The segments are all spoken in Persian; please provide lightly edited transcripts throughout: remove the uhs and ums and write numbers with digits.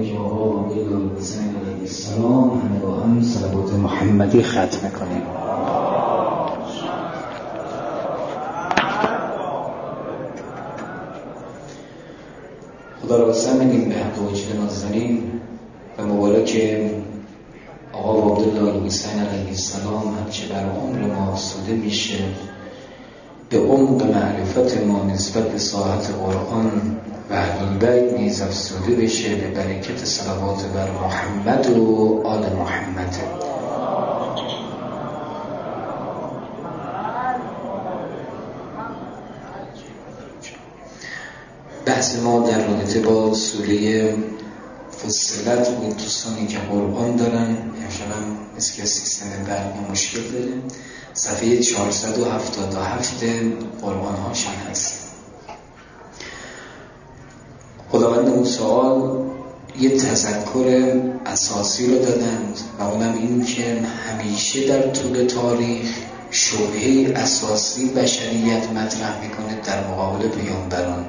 که آقا عبدالله حسین علیه السلام همه با هم صلوات محمدی ختم کنیم. خدا را قسم می‌دیم به حق وجود نازنین و مبارک آقا عبدالله حسین علیه السلام هرچه بر عمر ما افزوده میشه به عمق معرفت ما نسبت به ساحت قرآن و اهل بیت نیز افزوده بشه به برکت صلوات بر محمد و آل محمد. بحث ما در رابطه با سوره فصلت بود. دوستانی که قرآن دارن امشب هم مثل که سیستم برق مشکل داره، صفحه 477 قرآن هاشون هست. خداوند متعال یه تذکر اساسی رو دادند و اونم این که همیشه در طول تاریخ شبهه اساسی بشریت مطرح میکنه در مقابل پیامبران.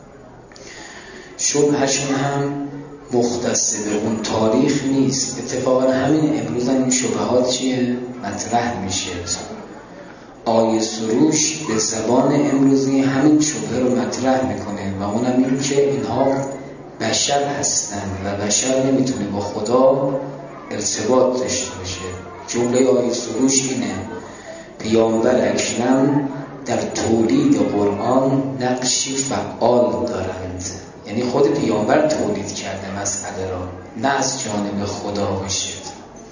شبهشون هم مختص به اون تاریخ نیست، اتفاقا همین امروز هم این شبهات چیه؟ مطرح میشه. آیه سروش به زبان امروزی همین شبهه رو مطرح میکنه و اونم این که اینها بشر هستن و بشر نمیتونه با خدا ارتباط داشته باشه. جمله آیه سروش اینه: پیامبر اکرم در تولید قرآن نقشی فعال دارند. یعنی خود پیامبر تولید کرده مسئله را، نه از جانب خدا باشید.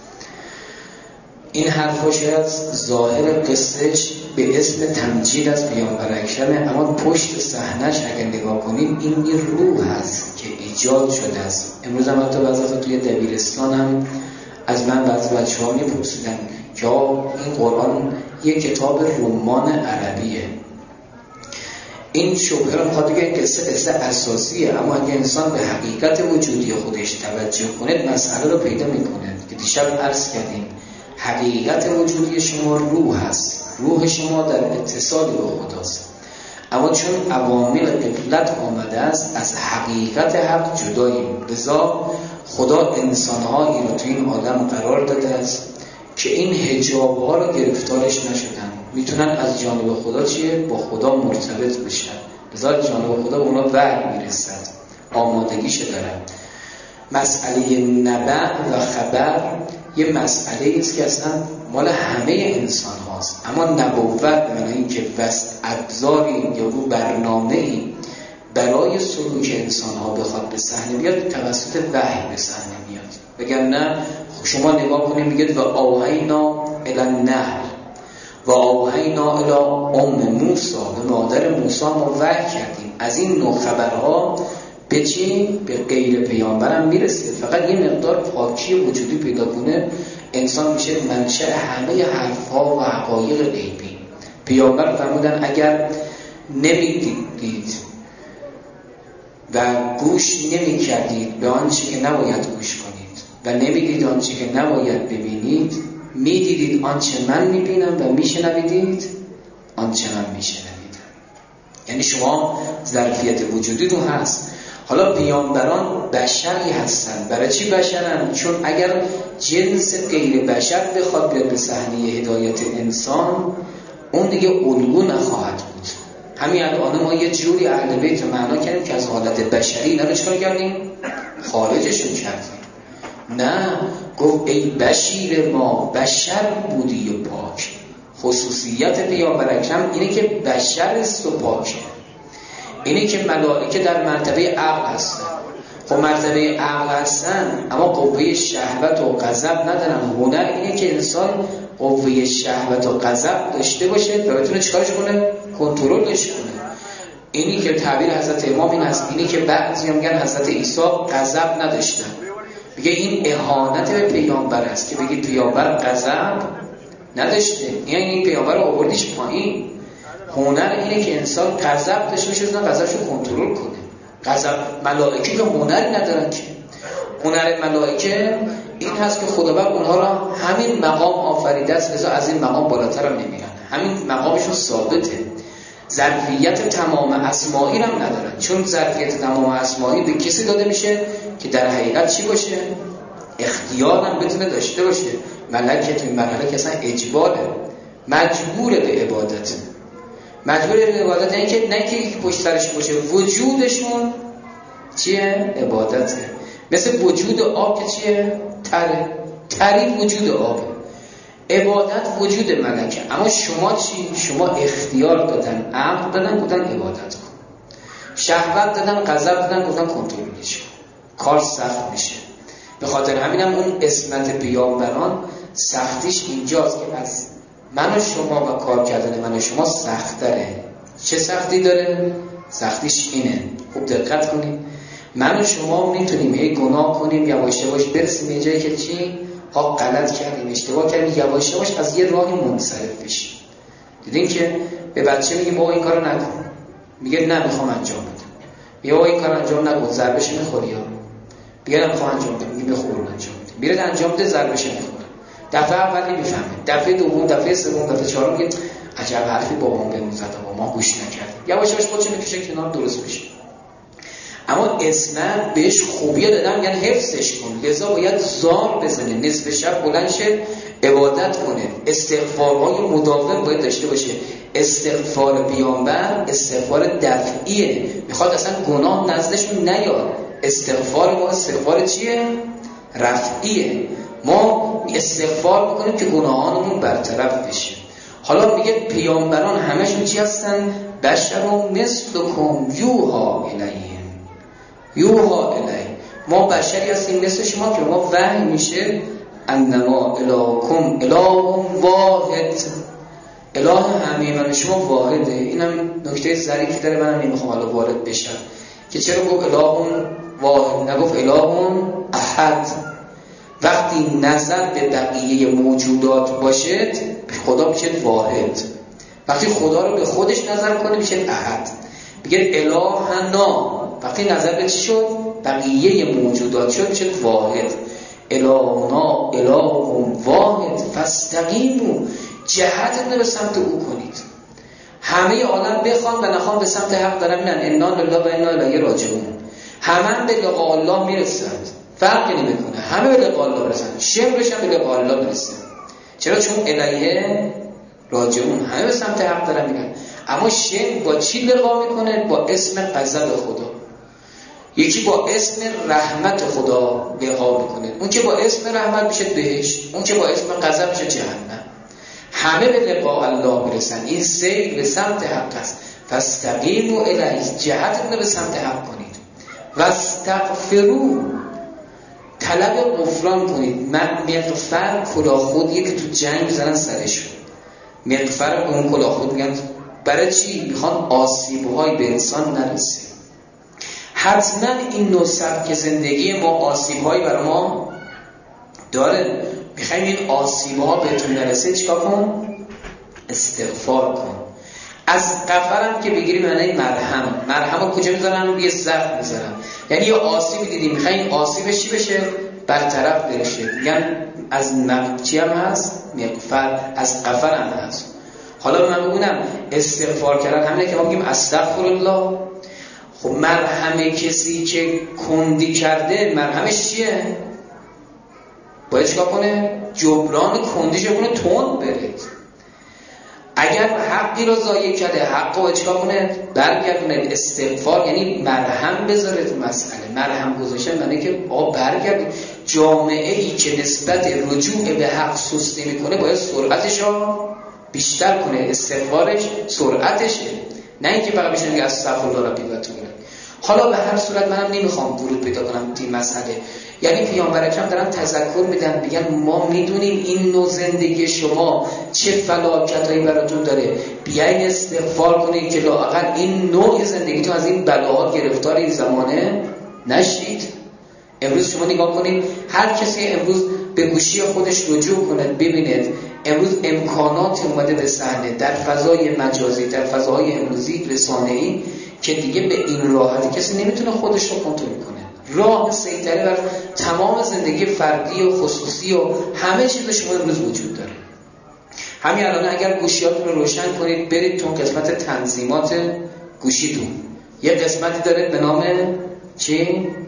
این حرفا شاید ظاهر قصهش به اسم تمجید از پیامبر اکرمه، اما پشت صحنه‌اش اگر نگاه کنیم این یه روح هست که ایجاد شده است. امروز هم حتی بعضی توی دبیرستان هم از من بعضی بچه‌ها می‌پرسیدن که این قرآن یه کتاب رمان عربیه. این شبهه رو میخواد بگه این قصه اساسیه، اما اگه انسان به حقیقت وجودی خودش توجه کنه مسئله رو پیدا میکنه که دیشب عرض کردیم حقیقت وجودی شما روح هست، روح شما در اتصال با خداست، اما چون عوامل غفلت آمده است از حقیقت حق جداییم. لذا خدا انسانهایی رو تو این عالم قرار داده است که این حجاب‌ها رو گرفتارش نشدن، میتونن از جانب خدا چیه؟ با خدا مرتبط بشن. لذا جانب خدا به اونا وحی میرسد، آمادگیش دارن. مسئله نبع و خبر یه مسئله است که اصلا مال همه انسان هاست، اما نبوت به معنی این که ابزاری یا برنامه‌ای برای سلوک انسان ها بخواد به صحنه بیاد توسط وحی به صحنه میاد. وگرنه شما نگاه کنید میگید و اوحینا الی النحل و اوحینا الی موسی، به مادر موسی ما وحی کردیم. از این نوع خبرها به چی؟ به غیر پیامبرم میرسه. فقط یه مقدار پاکی وجودی پیدا کنه انسان میشه منشأ همه حرفها و حقایق غیبی. پیامبر فرمودن اگر نمیدیدید و گوش نمی‌کردید به آنچه که نباید گوش کنید و نمی‌دید آنچه که نباید ببینید، می‌دیدید آنچه من می‌بینم و می‌شنویدید آنچه من می‌شنویدم. یعنی شما ظرفیت وجودیتون هست. حالا پیامبران بشری هستن. برای چی بشرن؟ چون اگر جنس غیر بشر بخواد بیاد به صحنه هدایت انسان، اون دیگه الگو نخواهد بود. همین الان ما یه جوری اهل بیت معنا کردیم که از حالت بشری اینا رو چکار کردیم؟ خارجشون کردیم. نه، گفت ای بشیر ما، بشر بودی و پاک. خصوصیت پیامبر اکرم اینه که بشر است و پاکه. اینه که ملائکه در مرتبه عقل هستن. خب مرتبه عقل هستن اما قوه شهوت و غضب ندارن. هنر اینه که انسان قوه شهوت و غضب داشته باشه و بتونه چیکارش کنه؟ کنترلش کنه. اینی که تعبیر حضرت امام این هست، اینی که بعضی میگن حضرت عیسی غضب نداشتن. میگه این اهانت به پیامبر است که بگید پیامبر غضب نداشته، یعنی این پیامبر رو آوردیش پایین. هنر اینه که انسان غضب داشته باشه، نه غضبشو کنترل کنه. غضب ملائکه که هنری ندارن که. هنر ملائکه این هست که خداوند اونها را همین مقام آفریده است، لذا از این مقام بالاتر هم نمیرن. همین مقامشون ثابته. ظرفیت تمام اسمائی هم ندارن، چون ظرفیت تمام اسمائی به کسی داده میشه که در حقیقت چی باشه؟ اختیار هم بتونه داشته باشه. ملک توی مرحله که اصلا اجباره، مجبوره به عبادت. مجبوره به عبادت، نه که یک پشت سرش باشه، وجودشون چیه؟ عبادته. مثل وجود آب که چیه؟ تری وجود آبه. عبادت وجود ملکه. اما شما چی؟ شما اختیار دادن، امر دادن، گفتن عبادت کن. شهوت دادن، غضب دادن، گفتن کنترلش کن. کار سخت میشه. به خاطر همینم اون اسمت پیامبران سختیش اینجاست که از من و شما و کار کردن من و شما سخت داره. چه سختی داره؟ سختیش اینه. خوب دقت کنیم. من و شما میتونیم هی گناه کنیم، یواش یواش برسیم یه جایی که چی؟ غلط کردیم، اشتباه کردیم، یواش یواش از یه راهی منصرف بشیم. دیدین که به بچه میگیم بابا این کارو نکن، میگه نه میخوام انجام بدم. میگه بابا این کارو انجام نکن، ضربش میخوری. میگه نمیخوام انجام بدم، میگه بخور انجام بده. میره انجام بده، ضربش میخوره. دفعه اول نمیفهمه، دفعه دوم، دفعه سوم، دفعه چهارم میگه عجب حرفی بابام بهم زد و ما گوش نکردیم. یواش یواش خودش میکشه کنار، درست میشه. اما اسناد بهش خوبی دادم، یعنی حفظش کن. لذا باید زار بزنه، نصف شب بلند شه عبادت کنه، استغفارهای مداوم باید داشته باشه. استغفار پیامبر استغفار دفعیه، میخواد اصلا گناه نزدشون نیاد. استغفار ما استغفار چیه؟ رفعیه. ما استغفار میکنیم که گناهانمون برطرف بشه. حالا میگه پیامبران همشون چی هستن؟ بشر مثلکم یوها الیهم. یوها الیه، ما بشری هستیم مثل شما که ما وحی میشه انما الهکم اله واحد. اله همه من شما واحده. اینم نکته ظریفی داره، منم نمیخوام حالا وارد بشم که چرا گفت اله واحد نگفت اله احد. وقتی نظر به بقیه موجودات باشد خدا میشه واحد. وقتی خدا رو به خودش نظر کنه میشه احد. بگید الهنا، وقتی نظر به چی شد؟ بقیه موجودات شد میشه واحد. الهنا اله واحد فاستقیموا، جهتتون به سمت او کنید. همه عالم بخوان و نخوان به سمت حق دارن میرن. انا لله و انا الیه راجعون. همه به لقاء الله میرسند، فرقی نمیکنه. همه به لقاء الله برسند، شرک بشن به لقاء الله برسن. چرا؟ چون الیه راجعون، همه به سمت حق دارن میرن. اما شرک با چی لقا میکنه؟ با اسم غضب خدا. یکی با اسم رحمت خدا لقا میکنه. اون که با اسم رحمت میشه بهشت، اون که با اسم غضب میشه جهنم. همه به لقاء الله میرسن. این سیر به سمت حق است. فاستقیموا الیه، جهتتون به سمت حق کنید. واستغفروا، طلب غفران کنید. مغفر کلاهخودیه که تو جنگ میزنن سرش. مغفر به اون کلاهخود میگن برای چی؟ میخوان آسیب‌های به انسان نرسه. حتما این نوع سبک زندگی ما آسیب‌هایی برای ما داره. میخوایم این آسیب‌ها بهتون نرسه چیکار کن؟ استغفار کن. از غفرم که بگیری معنی مرهم. مرهم کجا میذارن؟ روی زخم میذارن. یعنی یه آسیبی دیدی، میخوایم آسیبش چی بشه؟ برطرف بشه. میگن از چی هم هست؟ مغفر. از غفر هم هست. حالا من بگونم استغفار کردن همینه که ما بگیم استغفرالله. خب مرهم کسی که کندی کرده مرهمش چیه؟ باید چیکار کنه؟ جبران کندیش کنه، تند بره. اگر حقی رو ضایع کرده حق رو چیکار کنه؟ برگردونه. استغفار یعنی مرهم بذاره تو مسئله. مرهم گذاشتن معنی که برگرد. جامعه ای که نسبت رجوع به حق سستی میکنه باید سرعتش رو بیشتر کنه. استغفارش سرعتشه، نه اینکه فقط بشه میگه استغفرالله ربی و اتوب الیه. حالا به هر صورت منم نمیخوام ورود پیدا کنم تو این مسئله. یعنی پیامبر اکرم دارن تذکر میدن، میگن ما میدونیم این نوع زندگی شما چه فلاکتایی براتون داره. بیاین استغفار کنید که لااقل این نوع زندگیتون از این بلاها گرفتار این زمانه نشید. امروز شما نگاه کنید، هر کسی امروز به گوشی خودش رجوع کنه ببینید امروز امکانات اومده به صحنه در فضای مجازی، در فضاهای امروزی رسانه‌ای که دیگه به این راحتی کسی نمیتونه خودش رو کنترل کنه. راه سیطره بر تمام زندگی فردی و خصوصی و همه چیز شما امروز وجود داره. همین الان اگر گوشیاتون رو روشن کنید برید تو قسمت تنظیمات گوشیتون، یه قسمتی داره به نام چی؟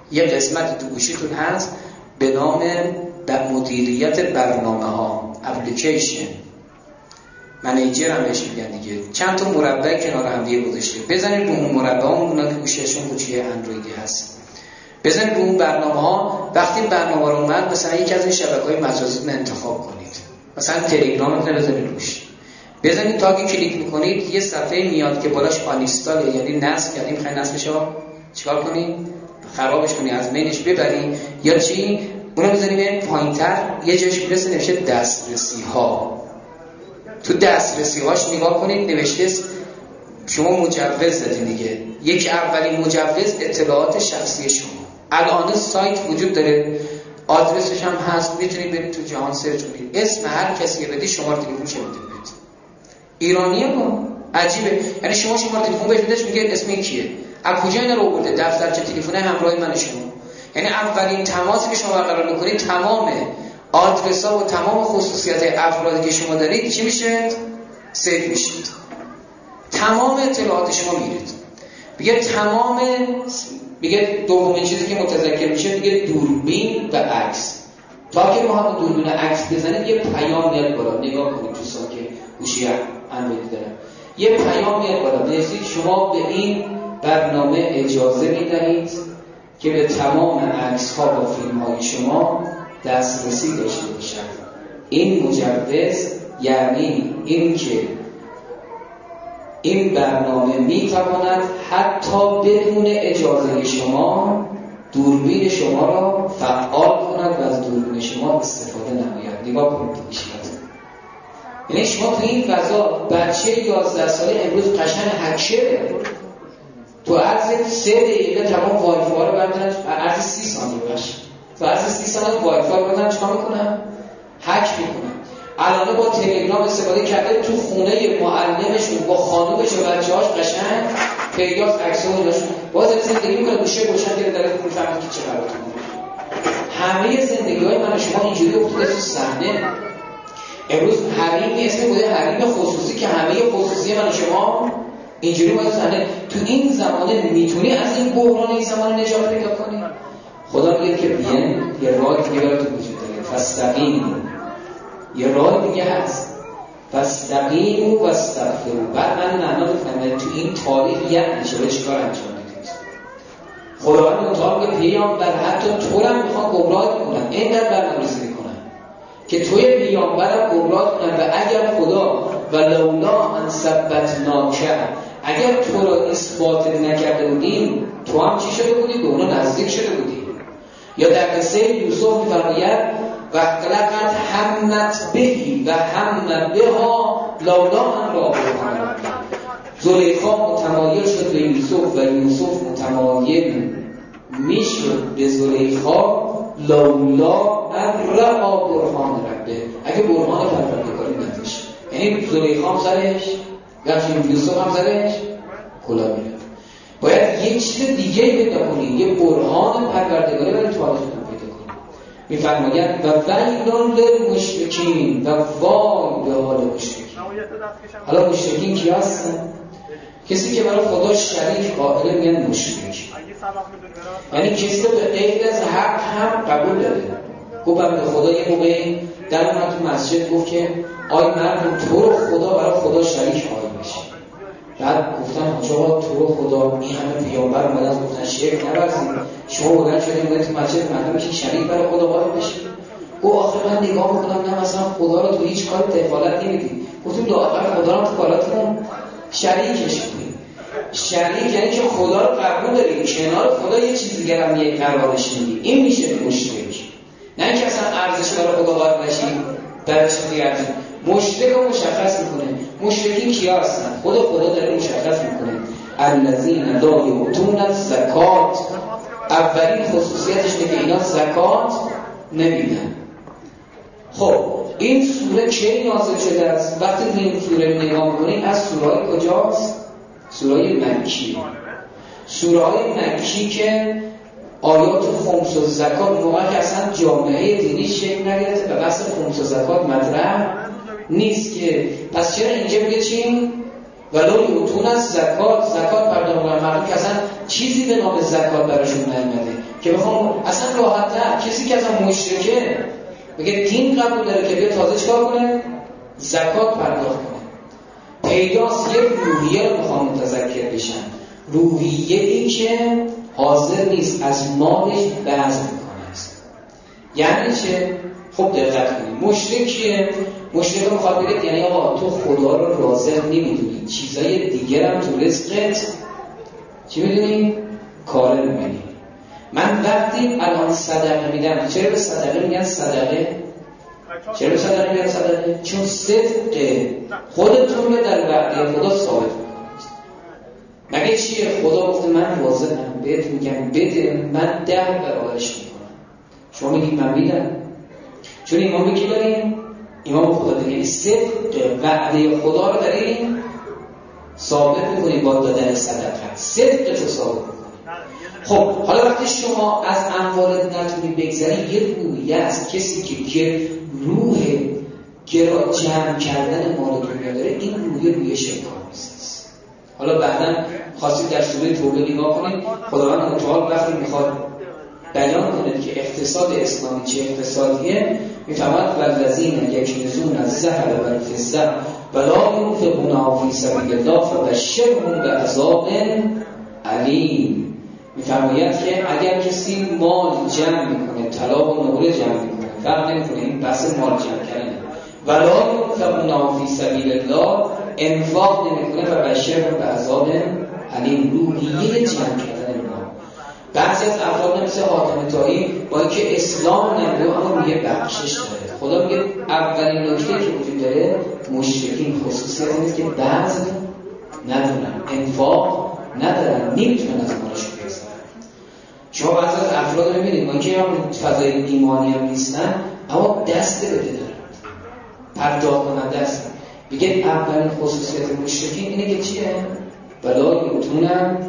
یه قسمت تو گوشیتون هست به نام مدیریت برنامه‌ها، اپلیکیشن منیجر هم بهش میگن دیگه. چند تا مربع کنار هم دیگه گذاشته، بزنید رو اون مربع، اونا که گوشیشون گوشی اندرویدی هست، بزنید رو اون برنامه‌ها. وقتی برنامه رو اومد مثلا یکی از این شبکه‌های مجازی انتخاب کنید، مثلا تلگرامتون بزنید روش، بزنید تا که کلیک میکنید یه صفحه میاد که بالاش آنینستال، یعنی نصب کردیم. میخواین نصبش رو چیکار کنید؟ خرابش کنید، از مینش ببرید یا چی، اونو بزنید پایینتر یه جاش میرسه نوشته دسترسی ها. تو دسترسی هاش نگاه کنید نوشته شما مجوز دادین دیگه. یکی اولین مجوز اطلاعات شخصی شما. الان سایت وجود داره، آدرسش هم هست، میتونید برید تو جهان سرچ کنید، اسم هر کسی بدی شماره تلفنش رو بدید. ایرانیه ما عجیبه، یعنی شما شماره تلفن بهش بدید میگه اسم کیه، از کجا اینا رو آورده، دفترچه تلفن همراه من شما. یعنی اولین تماسی که شما برقرار میکنید تمام آدرس‌ها و تمام خصوصیات افرادی که شما دارید چی میشه؟ سیو میشید. تمام اطلاعات شما میرید. میگه دومین چیزی که متذکر میشه میگه دوربین و عکس. تا که ما هم دوربین و عکس بزنید یه پیام میاد بالا. نگاه کنید دوستان که گوشی اندروید دارن، یه پیام میاد بالا نوشته شما به این برنامه اجازه میدهید که به تمام عکس‌ها و فیلم‌های شما دسترسی داشته باشد. این مجوز یعنی این که این برنامه میتواند حتی بدون اجازه شما دوربین شما را فعال کند و از دوربین شما استفاده نماید. نگاه کنید بیشتر. یعنی شما تو این فضا بچه 11 ساله امروز قشنگ هکره، تو عرض 3 دقیقه تمام وای فای رو بردارن، عرض 30 ثانیه باشه، تو عرض 30 ثانیه وای فای رو بردارن چیکار میکنن؟ هک میکنن. الان با تلگرام استفاده کرده تو خونه معلمشون با خانومش و بچه‌هاش قشنگ پیداست عکس‌هاشون، باز زندگی میکنه گوشه روشن که داره میفهمه که چه خبره. همه زندگی‌های من و شما اینجوری افتاده تو صحنه. امروز حریم اسم بوده حریم خصوصی که همه خصوصی من و شما اینجوری باید صحنه. تو این زمانه میتونی از این بحران این زمانه نجات پیدا کنی؟ خدا میگه که بیان یه راه دیگه براتون وجود داره، فاستقیموا. یه راه دیگه هست، فاستقیموا واستغفروا. بعد من معنا بفهمم تو این تاریخ یعنی چیکار انجام میدید. خداوند متعال میگه پیامبر حتی تو رو میخوان گمراه کنن، اینقدر برنامه‌ریزی میکنن که توی پیامبرم گمراه کنن. و اگر خدا ولولا ان ثبتناک، اگر تو را اثبات نکرده بودیم تو هم چی شده بودی؟ به اونا نزدیک شده بودی. یا در قصه یوسف می‌فرماید وقلقت همت بهی و هم بها لولا ان را برهان. زلیخا متمایل شد به یوسف و یوسف متمایل میشد به زلیخا لولا ان را برهان ربه، اگه برهان پروردگاری نداشت. یعنی زلیخا هم سرش گفتیم یوسف هم زدش کلا میره. باید یه چیز دیگه پیدا کنید، یه برهان پروردگاری برای تاریختون پیدا کنید. میفرماید و ویلون للمشرکین، و وای به حال مشرکین. حالا مشرکین کی هستن؟ کسی که برای خدا شریک قائل میگن مشرک. یعنی کسی که به غیر از حق هم قبول داره. گفتم به خدا یه موقعی در اومد تو مسجد گفت که آی مردم تو رو خدا برای خدا شریک قائل بشی. بعد گفتن آقا تو رو خدا این همه پیامبر اومدن گفتن شرک نورزید، شما بلند شدید اومدید تو مسجد مردم که شریک برای خدا قائل بشی. گفت آخه من نگاه میکنم نه مثلا خدا رو تو هیچ کاری دخالت نمیدی. گفتیم دو آخر خدا رو تو کاراتون شریکش کنید. شریک یعنی که خدا رو قبول داری، کنار خدا یه چیز دیگه هم یه قرارش میدی. این میشه مشرک. نه اینکه اصلا ارزش برای خدا قائل نشی در چیزی ارزش. مشرک رو مشخص میکنه. مشرکین کیا هستن؟ خدا داره مشخص میکنه. الذین لا یؤتون الزکات. اولین خصوصیتش اینه که اینا زکات نمیدن. خب این سوره کی نازل شده است؟ وقتی این سوره رو نگاه میکنید از سوره‌های کجاست؟ سوره‌های مکی. سوره‌های مکی که آیات خمس و زکات موقع که اصلا جامعه دینی شکل نگرفته و بحث خمس و زکات مطرح نیست که پس چرا اینجا میگه چی؟ ولو یؤتون الزکات، زکات پرداخت کنن. مردم که اصلا چیزی به نام زکات براشون نیامده که بخوام اصلا راحت‌تر کسی که اصلا مشرکه بگه دین قبول داره که بیا تازه چیکار کنه؟ زکات پرداخت کنه. پیداست یک روحیه رو میخوام متذکر بشن، روحیه‌ای که حاضر نیست از مالش بذل میکنه. یعنی چه؟ خب دقت کنید، مشرکیه، مشرک میخواد بگه یعنی آقا تو خدا رو رازق نمیدونی، چیزای دیگر هم تو رزقت چی میدونی؟ کاره میبینی. من وقتی الان صدقه میدم، چرا به صدقه میگن صدقه؟ چرا به صدقه میگن صدقه؟ چون صدقه خودتون رو در وعده خدا ثابت میکنید. مگه چیه؟ خدا گفته من رازقم، بهت میگم بده، من 10 برابرش میکنم. شما میگید من میدم، چون ایمان به کی داریم؟ ایمان به خدا داریم. یعنی صدق وعده خدا رو داریم ثابت میکنیم با دادن صدقه، صدق رو ثابت میکنیم. خب حالا وقتی شما از اموالت نتونی بگذری، یه روحیه است، کسی که روح گرا جمع کردن مال دنیا داره، این روحیه شیطانیست. حالا بعداً خواستید در سوره توبه نگاه کنید، خداوند متعال وقتی میخواد بیان کنه که اقتصاد اسلامی چه اقتصادیه، میفهمد والذین یکنزون الذهب والفضة ولا ينفقونها فی سبیل الله فبشرهم بعذاب علیم. میفرماید که اگر کسی مال جمع میکنه، طلا و نقره جمع میکنه، فرق نمیکنه، این بحث مال جمع کردنه، ولا ينفقونها فی سبیل الله، انفاق نمیکنه، فبشرهم بعذاب علیم، روحیه جمع کردن مال. بعضی از افراد مثل حاتم طایی با اینکه اسلام نمیده اما روی بخشش داره. خدا میگه اولین نکته که وجود داره، مشرکین خصوصیت اینه که بذل ندارن، انفاق ندارن، نمیتونن از مالشون بگذارن. شما بعضی از افراد رو میبینید با اینکه هم فضای ایمانی هم نیستن اما دست بده دارن، پرداخت کننده هستن. میگه اولین خصوصیت مشرکین اینه که چیه؟ ولا یؤتون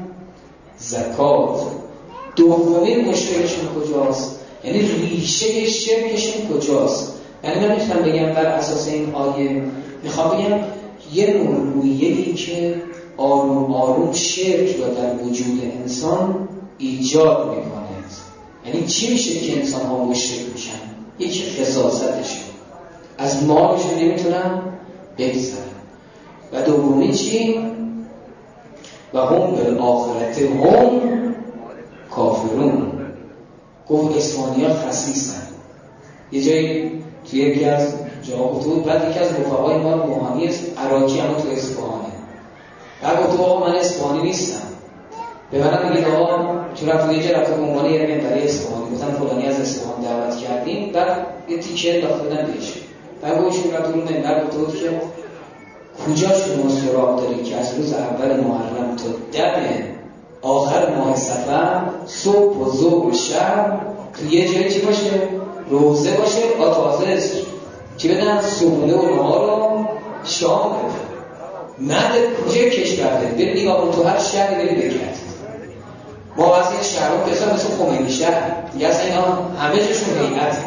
زکات. دومین مشکلشون کجاست؟ یعنی ریشه شرکشون کجاست؟ یعنی من میتونم بگم بر اساس این آیه میخوام بگم یه نوع روحیه‌ای که آروم آروم شرک رو در وجود انسان ایجاد میکنه. یعنی چی میشه که انسان ها مشرک میشن؟ یکی خصاصتشون، از مالشون نمیتونن بگذرن. و دومی چی؟ و هم بالآخرت هم کافرون. گفت اسپانیا خسیسن. یه جایی توی یکی از جاها بود، بعد یکی از رفقای ما روحانی عراقی هم تو اصفهانه، بعد گفت آقا من اصفهانی نیستم، به منم میگید آقا تو رفت یه جا رفت به عنوان یه منبری اصفهانی، گفتن فلانی از اصفهان دعوت کردیم، بعد یه تیکه انداخته بودن بهش، بعد گوشون رفت رو منبر گفت که کجا شما سراغ دارید که از روز اول محرم تا دم آخر ماه صفر صبح و ظهر و شب تو یه جایی چی باشه؟ روزه باشه، تازه چی بدن؟ صبحونه و نهار رو شام بده. مرد کجای کشور دارید؟ برید نگاه کن، تو هر شهری برید بگردید. ما واسه شهرها کسا مثل خمینی شهر دیگه اصلا اینا همه جاشون غیبته،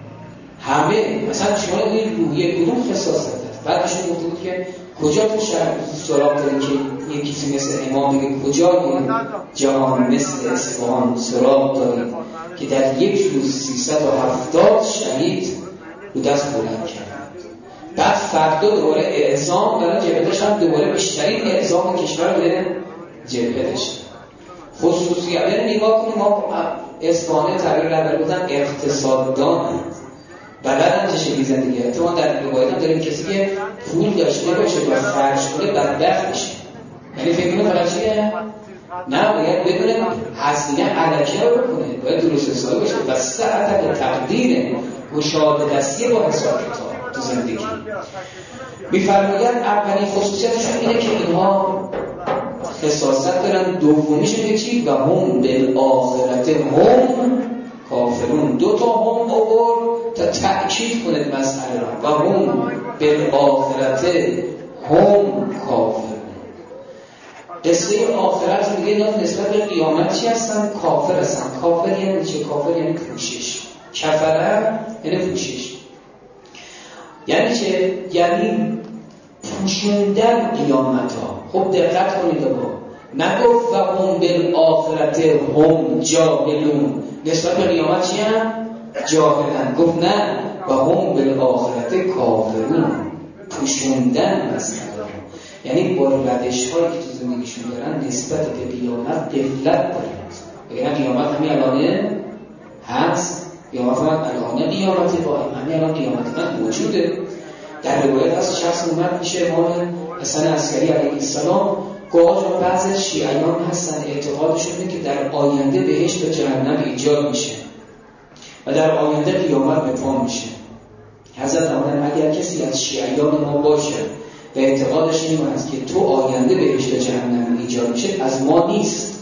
همه مثلا شما این روحیه کدوم خصاصت هست؟ بعد ایشون گفته بود که کجا تو شهر سراغ داره که یه کسی مثل امام بگه کجا این جهان مثل اصفهان سراغ داره که در یک روز 370 شهید رو دست بلند کرد. بعد فردا دوباره اعزام برای جبهتش هم دوباره بیشترین اعزام کشور به جبهتش. خصوصیت نگاه کنیم، ما اصفهان تغییر رهبری بودن اقتصاددان بلدن چه شکلی زندگی. تو ما در روایت هم داریم کسی که پول داشته باشه و خرج کنه بدبخت بشه. یعنی فکر کنه فقط چیه؟ نه، باید بدونه هزینه علکی رو بکنه، باید درست حسابی باشه و ساعت تقدیر گشاده دستی با حساب کتاب تو زندگی. می‌فرماید اولین خصوصیتشون اینه که اینها خصاصت دارن. دومیشون یه چی؟ و هم بالآخرت هم کافرون. دو تا هم آورد تا تأکید کنه مسئله را. و هم بالآخرت هم کافرون. قصه آخرت میگه اینا نسبت به قیامت چی هستن؟ کافر هستن. کافر یعنی چه؟ کافر یعنی پوشش. کفره یعنی پوشش. یعنی چه؟ یعنی پوشوندن قیامت ها. خب دقت کنید با نگفت و هم بالآخرت هم جاهلون، نسبت به قیامت چی هم؟ جاهلن. گفت نه و هم بالآخرت کافرون، پوشوندن مسئله، یعنی با ردش هایی که تو زندگیشون دارن نسبت به قیامت غفلت دارن. بگن قیامت همین الانه هست، قیامت من الانه قیامت قائم، همین الان قیامت من موجوده. در روایت هست شخص اومد میشه امام حسن عسکری علیه السلام، گاه بعض از شیعیان هستن اعتقادشون اینه که در آینده بهشت و جهنم ایجاد میشه و در آینده قیامت به پا میشه. حضرت فرمودن اگر کسی از شیعیان ما باشه و اعتقادش این است که تو آینده بهشت و جهنم ایجاد میشه، از ما نیست.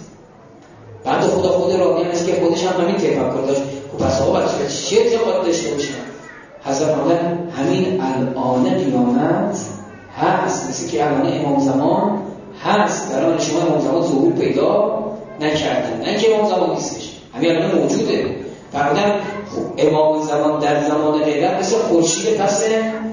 بعد خود راضی است که خودش هم همین تفکر داشت. خب پس آقا باید چه اعتقاد داشته باشه؟ حضرت فرمودن همین الان قیامت هست، مثل که الان امام زمان هست. در آن شما امام زمان ظهور پیدا نکردن، نه که امام زمان نیستش، همین الان موجوده. فرمودن امام زمان در زمان غیبت مثل خورشید پس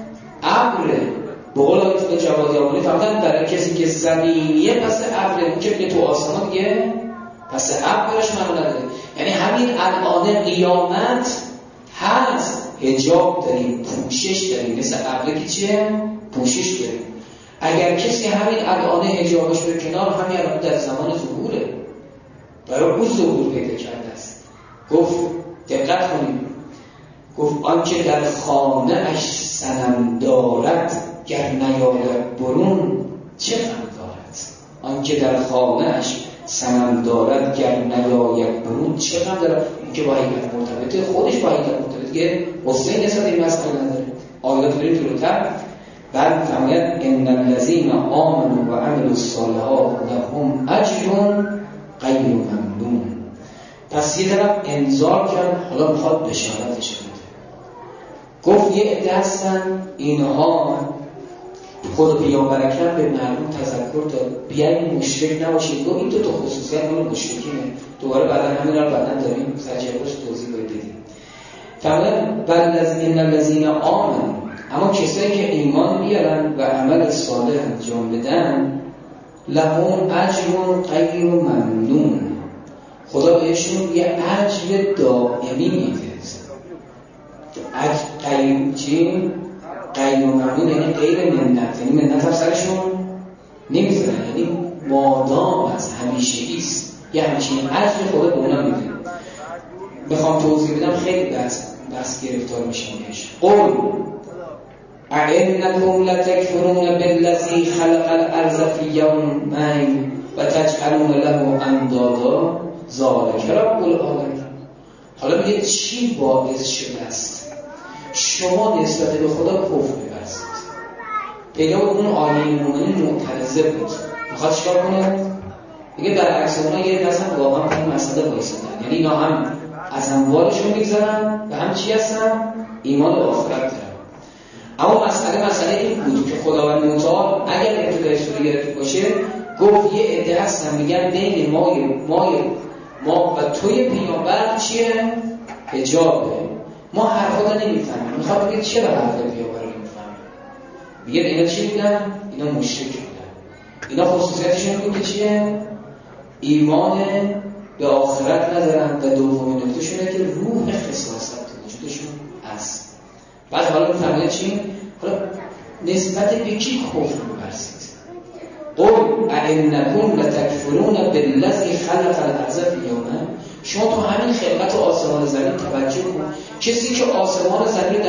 ابره. به قول آیت جوادیابانی فرمودن برای کسی که زمینیه پس ابره، اون که تو آسمان دیگه پس ابرش معنا نداره. یعنی همین الان قیامت هست، حجاب داریم، پوشش داریم، مثل ابره که چیه؟ پوشش داریم. اگر کسی همین الان حجابش به کنار، همین الان در زمان ظهوره، برای اون ظهور پیدا کرده است. گفت دقت کنیم، گفت آنکه در خانه اش صنم دارد گر نیاید برون چه غم دارد. آنکه در خانه اش صنم دارد گر نیاید برون چه غم دارد. این که با حقیقت مرتبطه، خودش با حقیقت مرتبطه، که حسین نسبت این مسئله نداره. آیات بریم جلوتر بعد فرماید ان الذين آمنوا و عملوا الصالحات لهم اجر غیر ممنون. پس یه طرف انذار کرد، حالا میخواد بشارتش بده. گفت یه عده هستن اینها خود پیامبر اکرم به مردم تذکر داد بیاین مشرک نباشید. گفت این تو خصوصیت مال مشرکینه. دوباره بعدا همین رو بعدا داریم سرجبرش توضیح بدیم. فرمود بل الذین آمنوا، اما کسایی که ایمان بیارن و عمل صالح انجام بدن، لهم اجر غیر ممنون، خدا بهشون یه اجر دائمی میده. غیر چی؟ غیر ممنون یعنی غیر منت، یعنی منت هم سرشون نمیذارن، یعنی مادام از همیشگیست، یه همیشگی اجر خدا به اونا میده. بخوام توضیح بدم خیلی بس گرفتار میشم بهش. قول اَإِنَّكُمْ لَتَكْفُرُونَ بِالَّذِي خَلَقَ الْأَرْضَ فِي يَوْمَيْنِ وَتَجْعَلُونَ لَهُ أَنْدَادًا ذَلِكَ رَبُّ الْعَالَمِینَ. حالا میگه چی باعث شده است شما نسبت به خدا کفر بورزید؟ پیدا بود اون آیه مومنین معترضه بود، میخواد چیکار کنه؟ میگه برعکس اونا یه دستن واقعا این مسئله وایسادن، یعنی اینا هم از اموالشون میگذارن و هم چی هستن؟ ایمان به آخرت دارن. اما مسئله این بود که خداوند متعال اگر ابتدای سوره گرفته باشه گفت یه عده هستن میگن بین ما و توی پیامبر چیه؟ حجابه، ما حرفا رو نمیفهمیم. میخواد بگه چرا حرف پیامبر رو نمیفهمیم؟ میگه اینا چی بودن؟ اینا مشرک بودن. اینا خصوصیتشون بود که چیه؟ ایمان به آخرت ندارن و دومین نکتهشونه که روح خصاصت وجودشون هست. بعد حالا میفهمید چی؟ حالا نسبت به کی کفر می‌ورزید؟ قل اَإِنَّكُمْ لَتَكْفُرُونَ بِالَّذِي خَلَقَ الْأَرْضَ فِي يَوْمَيْنِ. شما تو همین خلقت آسمان و زمین توجه کن. کسی که آسمان و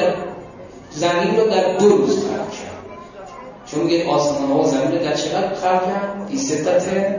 زمین رو در 2 روز خلق کرد. چون میگه آسمان و زمین رو در چقدر خلق کرد؟ فی 6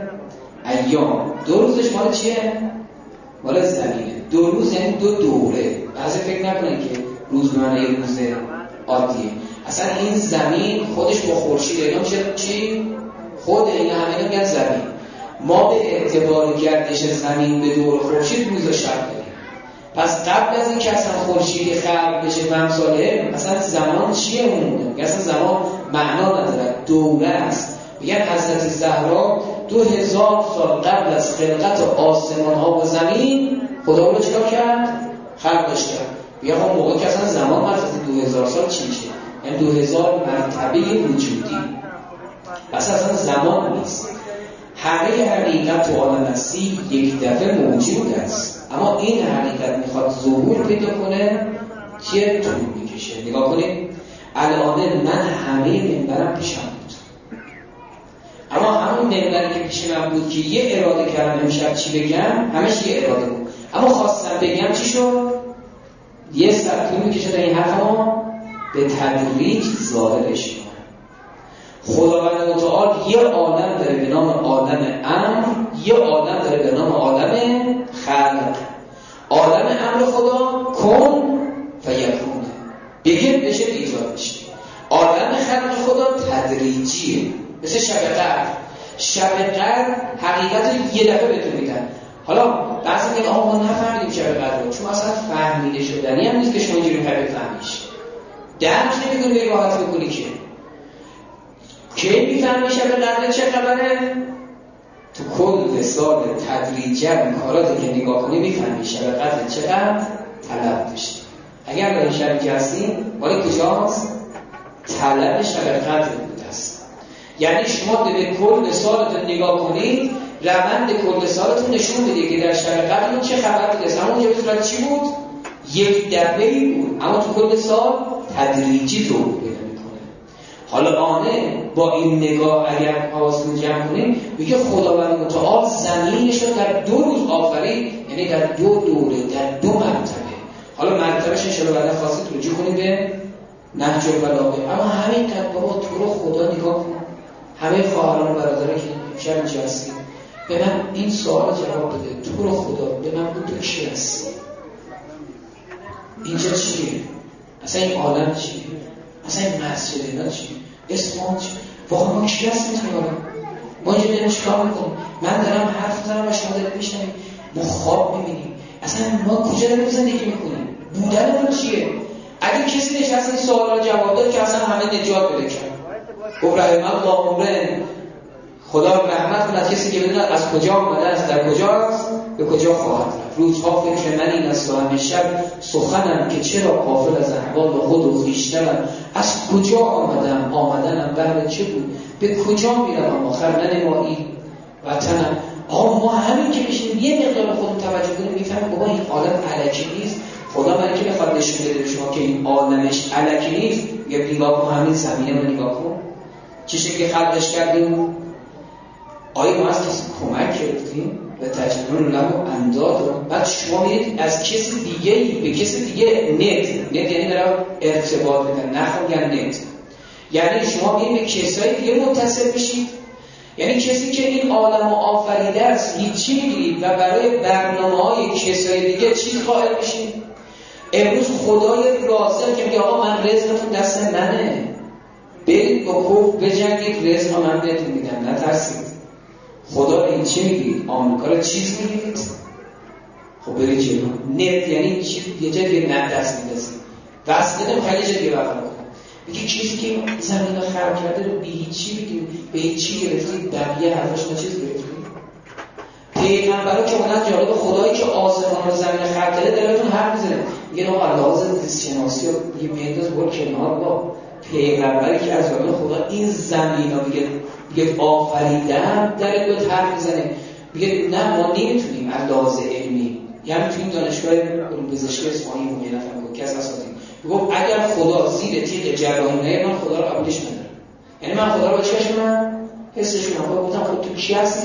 ایام. 2 روزش مال چیه؟ مال زمینه. 2 روز یعنی 2 دوره. بعضی فکر نکنن که روز معنی یه روز عادیه. اصلا این زمین خودش با خورشید اینا چی؟ خود اینا همه میگن زمین. ما به اعتبار گردش زمین به دور خورشید روز و شب داریم. پس قبل از اینکه اصلا خورشید خلق بشه و امثاله، اصلا زمان چیه اون؟ اصلا زمان معنا نداره، دوره است. میگن حضرت زهرا 2000 سال قبل از خلقت آسمان ها و زمین خدا رو چیکار کرد؟ خلقش کرد. یا هم موقع که اصلا زمان مرتبه 2000 سال چی میشه؟ یعنی 2000 مرتبه وجودی. پس اصلا زمان نیست. همه حقیقت تو عالم هستی یک دفعه موجود است، اما این حقیقت میخواد ظهور پیدا کنه که طول میکشه. نگاه کنید الان من همه منبرم پیشم بود، اما همون منبری که پیش من بود که یه اراده کردم امشب چی بگم، همش یه اراده بود، اما خواستم بگم چی شد؟ یه سر طول میکشه تا این حرفا به تدریج ظاهرش کنه. خداوند متعال یه عالم داره به نام عالم امر، یه عالم داره به نام عالم خلق. عالم امر خدا کن فیکونه، بگه بشه ایجاد بشه. عالم خلق خدا تدریجیه، مثل شب قدر. شب قدر حقیقت یه دفعه بهتون میدن. حالا بعضی میگن آقا ما نفهمیدیم شب قدر رو، چون اصلا فهمیده شدنی هم نیست که شما اینجوری میخوای بفهمیش. درک نمی‌کنی به راحت بکنی که کی میفهمی شب قدر چه خبره؟ تو کل سال تدریجاً کاراتی که نگاه کنی میفهمی شب قدر چقدر طلب داشتی. اگر در این شبی که هستیم مال کجاست؟ طلب شب قدر بوده است. یعنی شما به کل سالتون نگاه کنید، روند کل سالتون نشون میده که در شب قدر چه خبر بوده است. اما اونجا به صورت چی بود؟ یک دفعه‌ای بود، اما تو کل سال تدریجی ظهور پیدا میکنه. حالا آنه با این نگاه اگر حواستون جمع کنیم، میگه خداوند متعال زمینش رو در 2 روز آفرید، یعنی در 2 دوره، در 2 مرتبه. حالا مرتبهش انشاءالله بعد خواستید رجوع کنید به نهج البلاغه. اما همین قد بابا تو رو خدا نگاه کن، همه خواهران و برادران که شب اینجا هستید، به من این سوال جواب بده. تو رو خدا به من بگو تو کی هستی؟ اینجا چیه؟ اصلا این عالم چیه؟ اصلا این مسجد اینا چیه؟ اسمان چیه؟ واقعا ما کی هستیم تو عالم؟ ما اینجا داریم چیکار میکنیم؟ من دارم حرف میزنم و شما دارید میشنوید. ما خواب میبینیم. اصلا ما کجا داریم زندگی میکنیم؟ بودنمون چیه؟ اگه کسی نشست این سوالا رو جواب داد که اصلا همه نجات پیدا کرد. گفت رحم الله امرئ، خدا رحمت کند کسی که بدونه از کجا آمده است، در کجاست، به کجا خواهد رفت. روزها فکر من این است و همه شب سخنم که چرا غافل از احوال خود و خویشتنم. از کجا آمدم، آمدنم بهر چه بود، به کجا میروم آخر ننمایی وطنم. ما همین که بشیم یه مقدار خودمون توجه کنیم میفهمیم بابا این عالم الکی نیست. خدا برای که بخواد نشون بده به شما که این عالمش الکی نیست، یه نگاه کن همین زمینه رو نگاه کن چه شکلی خلقش کردیم. آیا ما از کسی کمک گرفتیم و تجنون له انداد؟ بعد شما میرید از کسی دیگه به کسی دیگه نت یعنی داره ارتباط میکنه، نخوگن نت یعنی شما میرید به کسایی دیگه متصل بشید. یعنی کسی که این عالم رو آفریده است هیچی میگیرید و برای برنامه‌های کسای دیگه چیز قائل بشید. امروز خدای رازق که میگه آقا من رزقتون دست منه، برید با کفر بجنگید، رزق من بهتون میدم، نترسید. خدا رو این چی میگید؟ آمریکا رو چیز میگید؟ خب برید جلو. نت یعنی یه جا دیگه نه دست میدازید، وصله نمیخواد یه جا دیگه بقا کنید. میگه کسی که زمین رو خراب کرده رو به هیچی بگید، به هیچی گرفتید، بقیه حرفش ما چیز گرفتید. پیغمبرا که اونن جالب خدایی که آسمان و زمین خلق کرده داره بهتون حرف میزنه. میگه آقا لحاظ زیست‌شناسی رو یه بنداز برو کنار با پیغمبری که از جانب خدا این زمین رو میگه آفریدم داره بهت حرف میزنه. میگه نه ما نمیتونیم از لحاظ علمی، یعنی تو این دانشگاه علوم پزشکی اصفهانی یه نفر بود که از اساتید میگفت اگر خدا زیر تیغ جراحی نیاد من خدا رو قبولش ندارم. یعنی من خدا رو با چشمم حسش کنم. گفتم خود تو کی هستی؟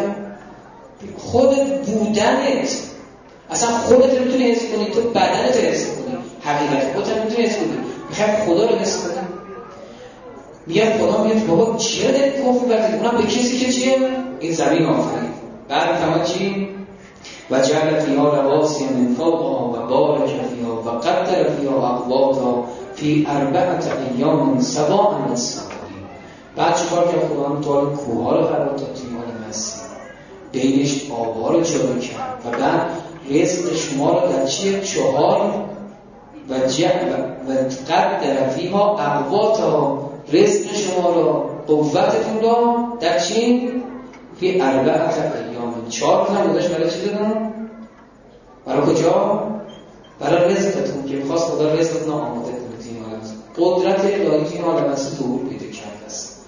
خودت بودنت، اصلا خودت رو میتونی حس کنی، تو بدنت رو حس کنی، حقیقت خودت رو میتونی حس کنی. میخوای خدا رو حس کنی. میگه خدا میگه بابا چرا دارید کفر بردید؟ اونم به کسی که چیه؟ این زمین آفرید. بعد تمام چی؟ و جعل فیها رواسی من فوقها و بارک فیها و قدر فیها اقواتا فی 4 ایام سواء للسائلین. بعد چیکار کرد خدا؟ متعال کوها رو قرار داد توی عالم هستی، بینش آب‌ها رو جاری کرد و بعد رزق شما رو در چیه؟ 4 و قدر فیها اقواتا، رزق شما رو، قوتتون رو در چی؟ فی 4 ایام. 4 تا گذاشت برای چی دادن؟ برای کجا؟ برای رزقتون که میخواست خدا رزقتون رو آماده کنه. قدرت الهی این عالم است ظهور پیدا کرده است.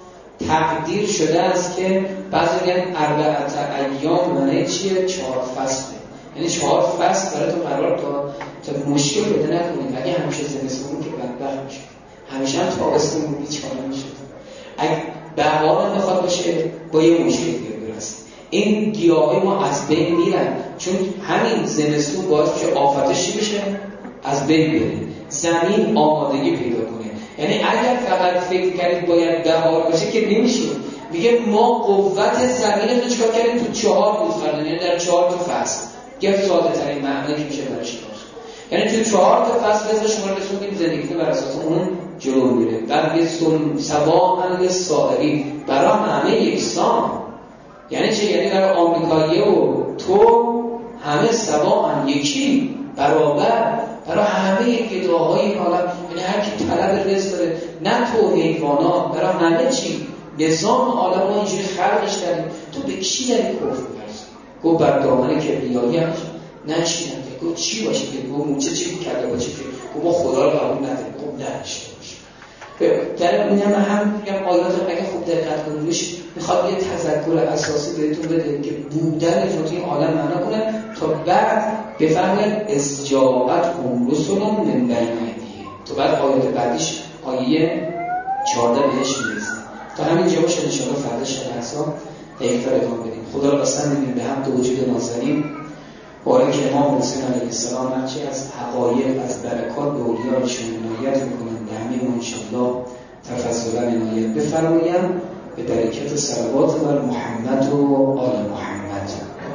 تقدیر شده است که بعضی میگن 4 ایام معنی چیه؟ 4 فصله. یعنی 4 فصل برای تو قرار تا مشکل پیدا نکنید. اگه همیشه زمستون که بدبخت میشه، همیشه هم تابستون بیچاره میشه. اگه بهار هم بخواد باشه با یه مشکل برسه. این گیاهای ما از بین میرن، چون همین زمستون باعث میشه آفتش چی بشه؟ از بین بره، زمین آمادگی پیدا کنه. یعنی اگر فقط فکر کردید باید بهار باشه که نمیشه. میگه ما قوت زمین رو چکار کردیم تو 4 روز قرار، یعنی در 4 تا فصل. گفت ساده ترین معنی که میشه براش داشت، یعنی تو 4 تا فصل بذار شما رسوندید زندگیتون بر اساس اون جلو میره. بعد یه سواء للسائرین، برای همه یکسان. یعنی چه؟ یعنی برای آمریکایی و تو همه سواء یکی برابر، برای همه گداهای این عالم. یعنی هر کی طلب رزق داره، نه تو حیوانات، برای همه چی. نظام عالم ما اینجوری خلقش کردیم. تو به کی داری کفر می‌کنی؟ گفت بر دامن کبریایی هم نشینم. گفت چی باشه که گفت موچه چی کرده باشه که گفت ما خدا رو قبول نداریم. گفت نشته باشه. در این هم میگم آیات رو اگه خوب دقت کنید روش میخواد یه تذکر اساسی بهتون بده که بودن توی عالم معنا کنه، تا بعد بفهمید استجابت هم رسولون من بین ایدیهم. تا بعد آیات بعدیش آیه 14 بهش میرسه. تا همین جا باشه ان شاء الله فردا شب عصر دقیق‌تر ادامه بدیم. خدا رو قسم می‌دیم به حمد وجود نازنین بارک امام حسین علیه السلام، هرچی از حقایق از برکات به اولیایشون عنایت میکنن، به همین ان شاء الله تفضلا عنایت بفرمایند به برکت صلوات بر محمد و آل محمد.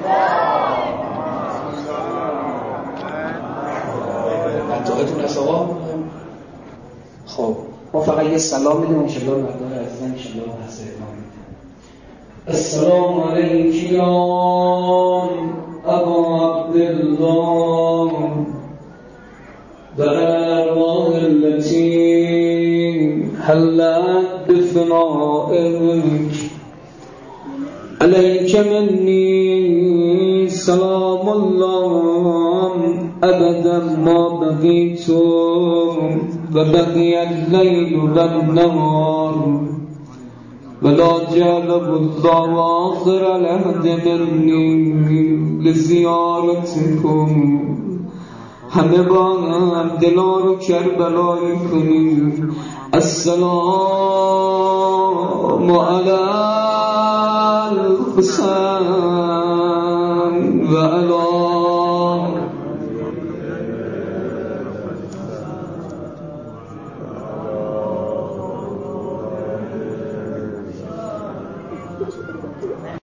دعاتون از آقا. خب ما فقط یه سلام میدیم ان شاء الله مردان عزیزان ان شاء الله بحث ادامه میدیم. السلام علیک یا ابا عبدالله و ارواح التي حلت بفنائك علیک منی سلام الله ابدا ما بقیت و بقی اللیل و النهار ولا جعله الله آخر العهد منی لزیارتکم. همه با هم دلار و کربلایی کنیم. السلام علی الحسین